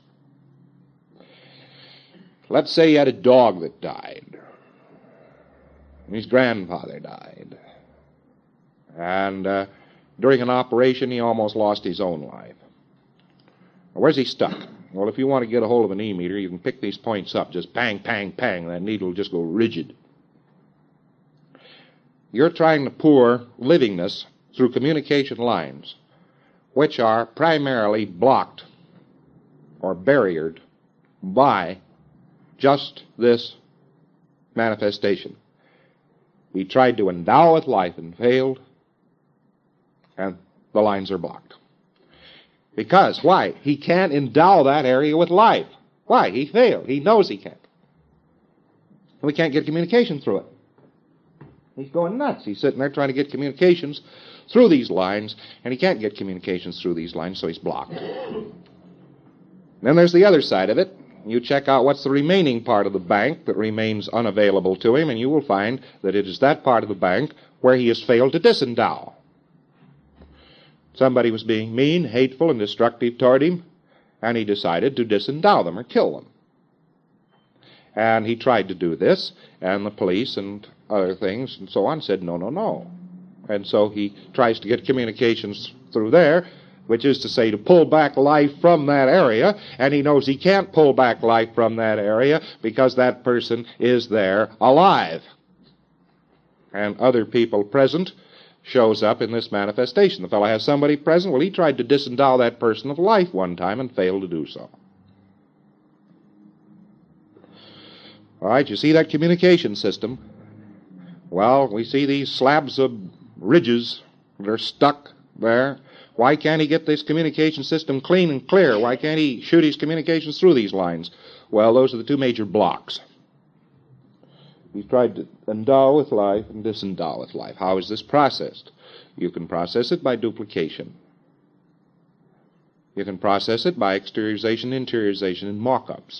Let's say he had a dog that died. His grandfather died. And uh, during an operation, he almost lost his own life. Where's he stuck? Well, if you want to get a hold of an E-meter, you can pick these points up. Just bang, bang, bang. That needle will just go rigid. You're trying to pour livingness through communication lines, which are primarily blocked or barriered by just this manifestation. He tried to endow with life and failed, and the lines are blocked. Because, why? He can't endow that area with life. Why? He failed. He knows he can't. And we can't get communication through it. He's going nuts. He's sitting there trying to get communications through these lines, and he can't get communications through these lines, so he's blocked. Then there's the other side of it. You check out what's the remaining part of the bank that remains unavailable to him, and you will find that it is that part of the bank where he has failed to disendow. Somebody was being mean, hateful, and destructive toward him, and he decided to disendow them or kill them. And he tried to do this, and the police and other things and so on said, no, no, no. And so he tries to get communications through there, which is to say to pull back life from that area, and he knows he can't pull back life from that area because that person is there alive. And other people present shows up in this manifestation. The fellow has somebody present. Well, he tried to disendow that person of life one time and failed to do so. All right, you see that communication system? Well, we see these slabs of ridges that are stuck there. Why can't he get this communication system clean and clear? Why can't he shoot his communications through these lines? Well, those are the two major blocks. He's tried to endow with life and disendow with life. How is this processed? You can process it by duplication. You can process it by exteriorization, interiorization, and mock-ups.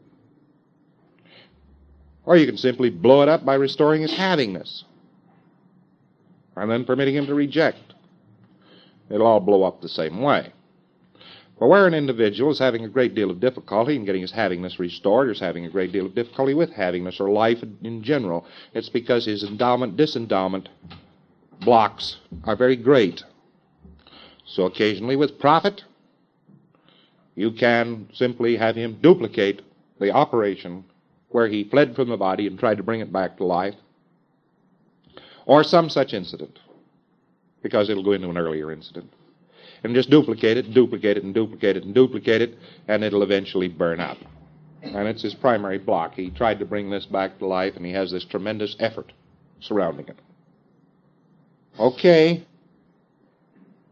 Or you can simply blow it up by restoring his havingness and then permitting him to reject. It'll all blow up the same way. But where an individual is having a great deal of difficulty in getting his havingness restored, or is having a great deal of difficulty with havingness or life in general, it's because his endowment, disendowment blocks are very great. So occasionally with profit, you can simply have him duplicate the operation where he fled from the body and tried to bring it back to life, or some such incident, because it'll go into an earlier incident. And just duplicate it, duplicate it, and duplicate it, and duplicate it, and it'll eventually burn up. And it's his primary block. He tried to bring this back to life, and he has this tremendous effort surrounding it. Okay,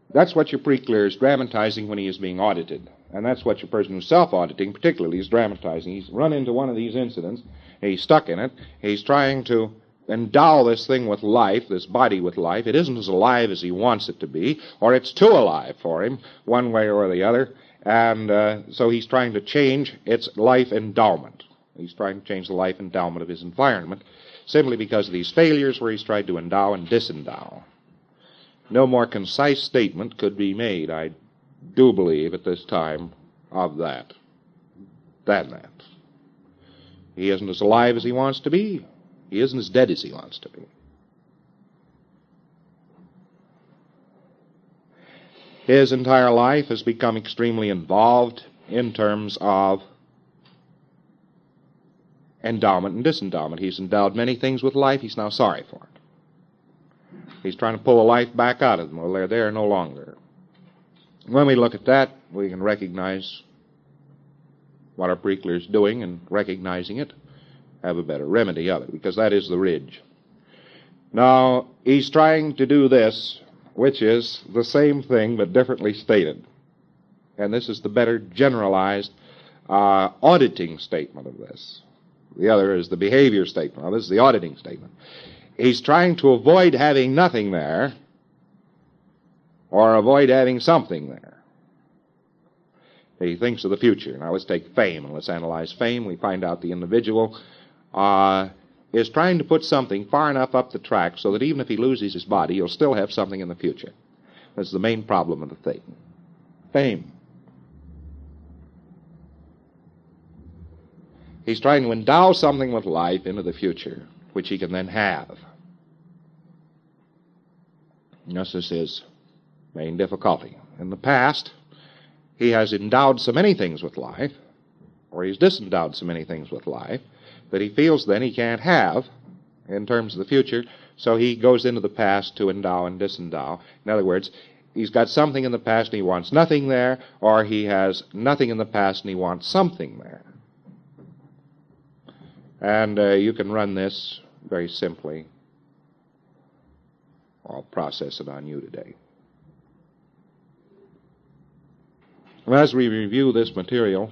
That's what your pre-clear is dramatizing when he is being audited. And that's what your person who's self-auditing particularly is dramatizing. He's run into one of these incidents, he's stuck in it, he's trying to endow this thing with life, this body with life. It isn't as alive as he wants it to be, or it's too alive for him, one way or the other, and uh, so he's trying to change its life endowment. He's trying to change the life endowment of his environment, simply because of these failures where he's tried to endow and disendow. No more concise statement could be made, I do believe, at this time, of that, than that. He isn't as alive as he wants to be. He isn't as dead as he wants to be. His entire life has become extremely involved in terms of endowment and disendowment. He's endowed many things with life. He's now sorry for it. He's trying to pull the life back out of them. Well, they're there no longer. When we look at that, we can recognize what our pre-clear is doing, and recognizing it, have a better remedy of it, because that is the ridge. Now, he's trying to do this, which is the same thing but differently stated. And this is the better generalized uh, auditing statement of this. The other is the behavior statement. Now, this is the auditing statement. He's trying to avoid having nothing there, or avoid having something there. He thinks of the future. Now, let's take fame, and let's analyze fame. We find out the individual uh, is trying to put something far enough up the track so that even if he loses his body, he'll still have something in the future. That's the main problem of the thing. Fame. He's trying to endow something with life into the future, which he can then have. And this is his main difficulty. In the past, he has endowed so many things with life, or he's disendowed so many things with life, that he feels then he can't have in terms of the future, so he goes into the past to endow and disendow. In other words, he's got something in the past and he wants nothing there, or he has nothing in the past and he wants something there. And uh, you can run this very simply. I'll process it on you today. As we review this material,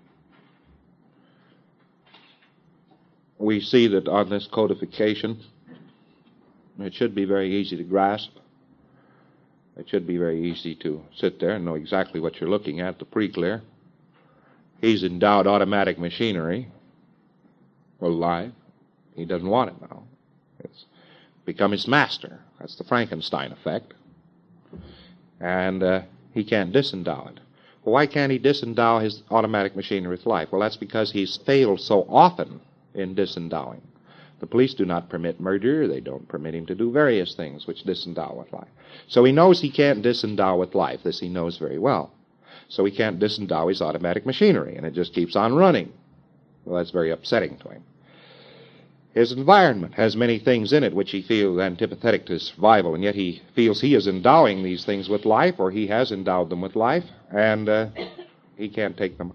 we see that on this codification, it should be very easy to grasp. It should be very easy to sit there and know exactly what you're looking at, the pre-clear. He's endowed automatic machinery with life. He doesn't want it now. It's become his master. That's the Frankenstein effect. And uh, he can't disendow it. Well, why can't he disendow his automatic machinery with life? Well, that's because he's failed so often in disendowing. The police do not permit murder. They don't permit him to do various things which disendow with life. So he knows he can't disendow with life. This he knows very well. So he can't disendow his automatic machinery, and it just keeps on running. Well, that's very upsetting to him. His environment has many things in it which he feels antipathetic to his survival, and yet he feels he is endowing these things with life, or he has endowed them with life, and uh, he can't take them.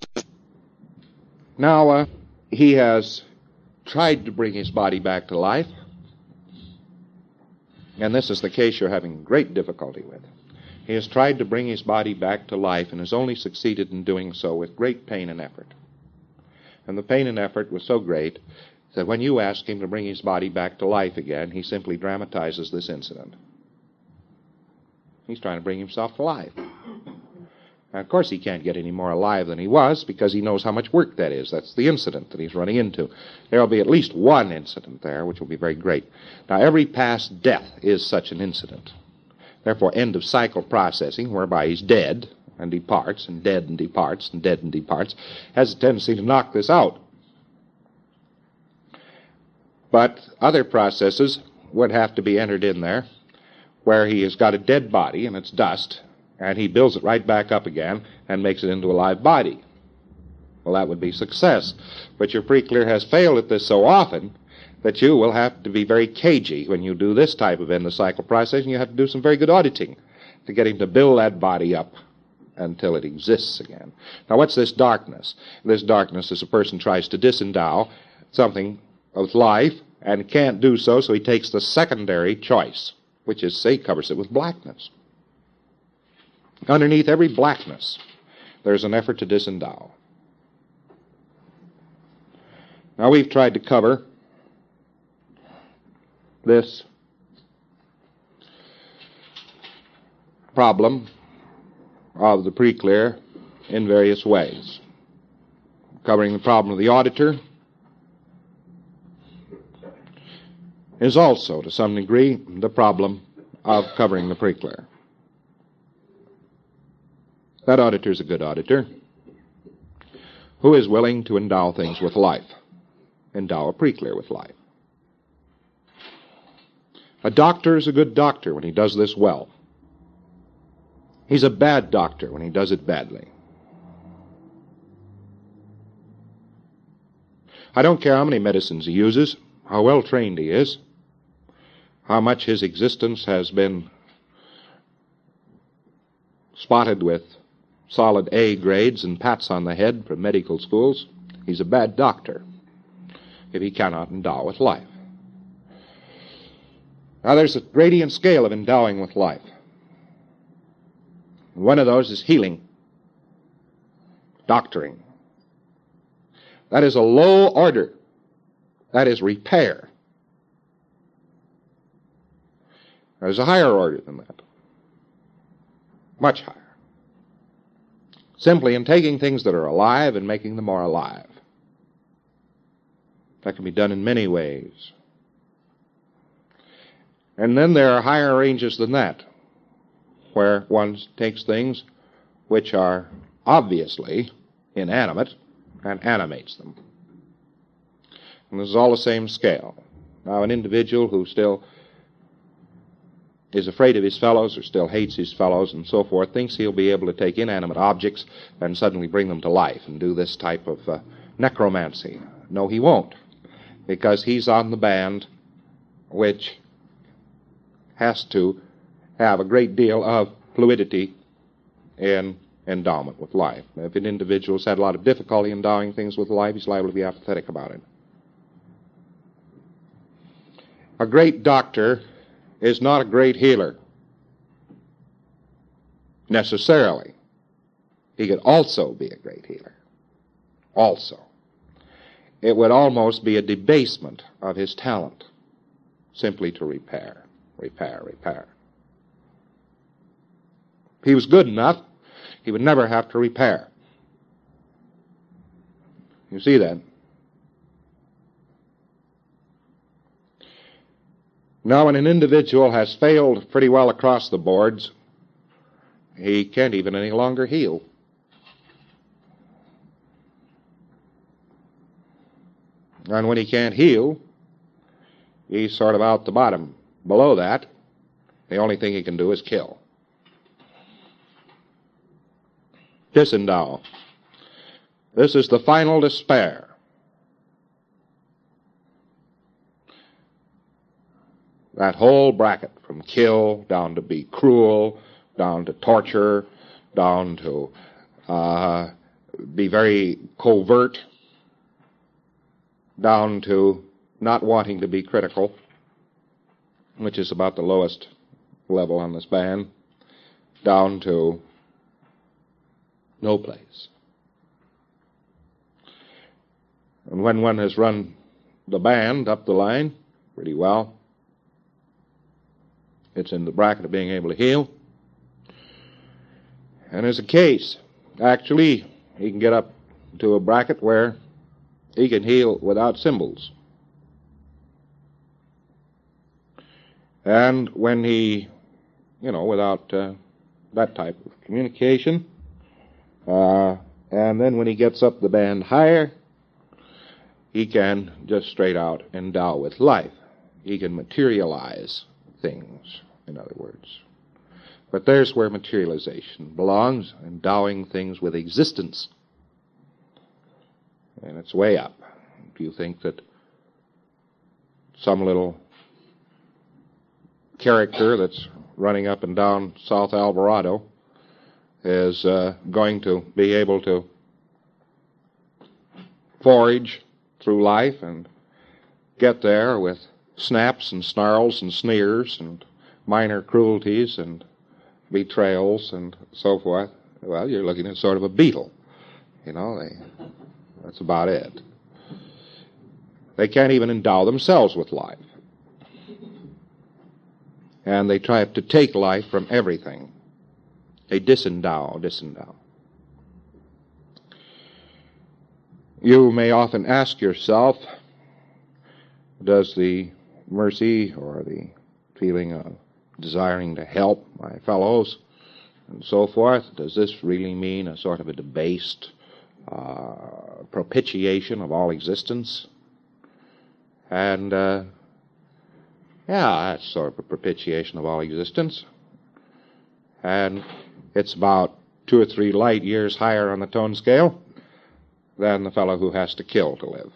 Now, uh, he has tried to bring his body back to life, and this is the case you're having great difficulty with. He has tried to bring his body back to life and has only succeeded in doing so with great pain and effort. And the pain and effort was so great that when you ask him to bring his body back to life again, he simply dramatizes this incident. He's trying to bring himself to life. Now, of course, he can't get any more alive than he was because he knows how much work that is. That's the incident that he's running into. There will be at least one incident there, which will be very great. Now, every past death is such an incident. Therefore, end of cycle processing, whereby he's dead and departs, and dead and departs, and dead and departs, has a tendency to knock this out. But other processes would have to be entered in there, where he has got a dead body and it's dust, and he builds it right back up again and makes it into a live body. Well, that would be success. But your pre-clear has failed at this so often that you will have to be very cagey when you do this type of end-of-cycle processing. You have to do some very good auditing to get him to build that body up until it exists again. Now, what's this darkness? This darkness is a person tries to disendow something of life and can't do so, so he takes the secondary choice, which is, say, covers it with blackness. Underneath every blackness, there's an effort to disendow. Now, we've tried to cover this problem of the pre-clear in various ways, covering the problem of the auditor is also, to some degree, the problem of covering the pre-clear. That auditor is a good auditor who is willing to endow things with life, endow a pre-clear with life. A doctor is a good doctor when he does this well. He's a bad doctor when he does it badly. I don't care how many medicines he uses, how well trained he is, how much his existence has been spotted with solid A grades and pats on the head from medical schools. He's a bad doctor if he cannot endow with life. Now, there's a gradient scale of endowing with life. One of those is healing, doctoring. That is a low order. That is repair. There's a higher order than that. Much higher. Simply in taking things that are alive and making them more alive. That can be done in many ways. And then there are higher ranges than that, where one takes things which are obviously inanimate and animates them. And this is all the same scale. Now, an individual who still is afraid of his fellows or still hates his fellows and so forth thinks he'll be able to take inanimate objects and suddenly bring them to life and do this type of uh, necromancy. No, he won't, because he's on the band which has to have a great deal of fluidity in endowment with life. If an individual's had a lot of difficulty endowing things with life, he's liable to be apathetic about it. A great doctor is not a great healer, necessarily. He could also be a great healer. Also. It would almost be a debasement of his talent simply to repair, repair, repair. If he was good enough, he would never have to repair. You see that? Now, when an individual has failed pretty well across the boards, he can't even any longer heal. And when he can't heal, he's sort of out the bottom. Below that, the only thing he can do is kill. Disendow. This is the final despair. That whole bracket, from kill down to be cruel, down to torture, down to uh, be very covert, down to not wanting to be critical, which is about the lowest level on this band, down to no place. And when one has run the band up the line pretty well, it's in the bracket of being able to heal. And as a case, actually, he can get up to a bracket where he can heal without symbols. And when he, you know, without uh, that type of communication, uh, and then when he gets up the band higher, he can just straight out endow with life. He can materialize things, in other words. But there's where materialization belongs, endowing things with existence. And it's way up. If you think that some little character that's running up and down South Alvarado is uh, going to be able to forage through life and get there with snaps and snarls and sneers and minor cruelties and betrayals and so forth, well, you're looking at sort of a beetle. You know, they, that's about it. They can't even endow themselves with life. And they try to take life from everything. They disendow, disendow. You may often ask yourself, does the mercy or the feeling of desiring to help my fellows and so forth, does this really mean a sort of a debased uh, propitiation of all existence? And, uh, yeah, that's sort of a propitiation of all existence. And it's about two or three light years higher on the tone scale than the fellow who has to kill to live.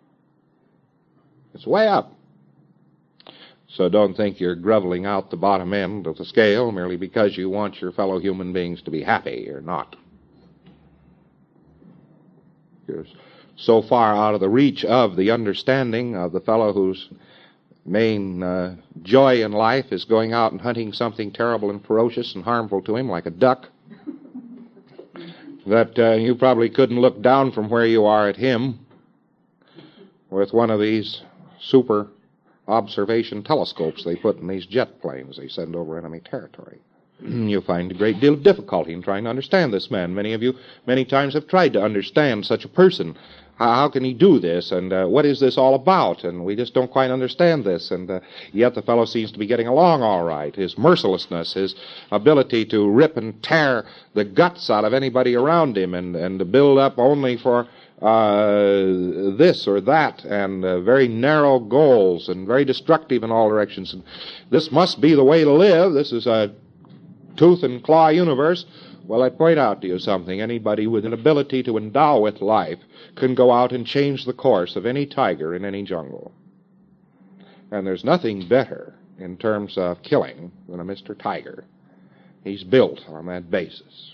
It's way up. So don't think you're groveling out the bottom end of the scale merely because you want your fellow human beings to be happy. You're not. You're so far out of the reach of the understanding of the fellow whose main uh, joy in life is going out and hunting something terrible and ferocious and harmful to him, like a duck, that uh, you probably couldn't look down from where you are at him with one of these super observation telescopes they put in these jet planes they send over enemy territory. You'll find a great deal of difficulty in trying to understand this man. Many of you many times have tried to understand such a person. How, how can he do this? And uh, what is this all about? And we just don't quite understand this. And uh, yet the fellow seems to be getting along all right. His mercilessness, his ability to rip and tear the guts out of anybody around him and, and to build up only for uh, this or that, and uh, very narrow goals and very destructive in all directions. And this must be the way to live. This is a tooth and claw universe. Well, I point out to you something. Anybody with an ability to endow with life can go out and change the course of any tiger in any jungle. And there's nothing better in terms of killing than a Mister Tiger. He's built on that basis.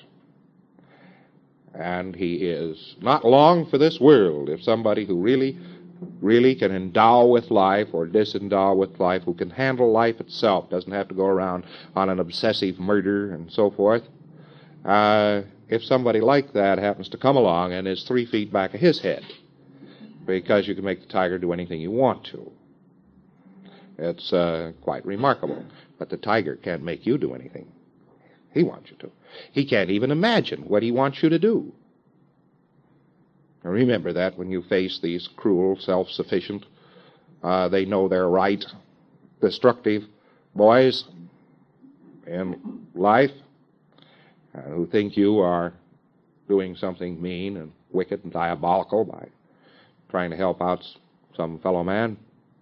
And he is not long for this world if somebody who really, really can endow with life or disendow with life, who can handle life itself, doesn't have to go around on an obsessive murder and so forth. Uh, if somebody like that happens to come along and is three feet back of his head, because you can make the tiger do anything you want to. It's uh, quite remarkable. But the tiger can't make you do anything he wants you to. He can't even imagine what he wants you to do. Now remember that when you face these cruel, self-sufficient, uh, they know they're right, destructive boys in life, uh, who think you are doing something mean and wicked and diabolical by trying to help out some fellow man.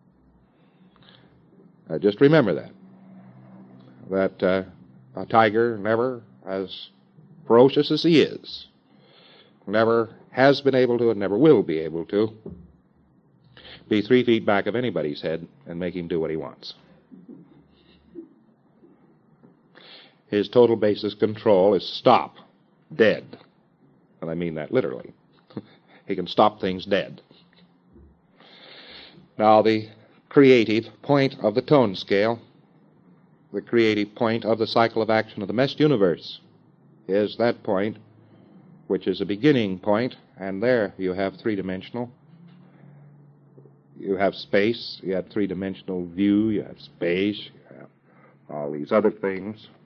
Uh, just remember that. That uh, a tiger never, as ferocious as he is, never has been able to and never will be able to be three feet back of anybody's head and make him do what he wants. His total basis control is stop, dead. And I mean that literally. He can stop things dead. Now, the creative point of the tone scale, the creative point of the cycle of action of the meshed universe, is that point which is a beginning point, and there you have three-dimensional. You have space, you have three-dimensional view, you have space, you have all these other things.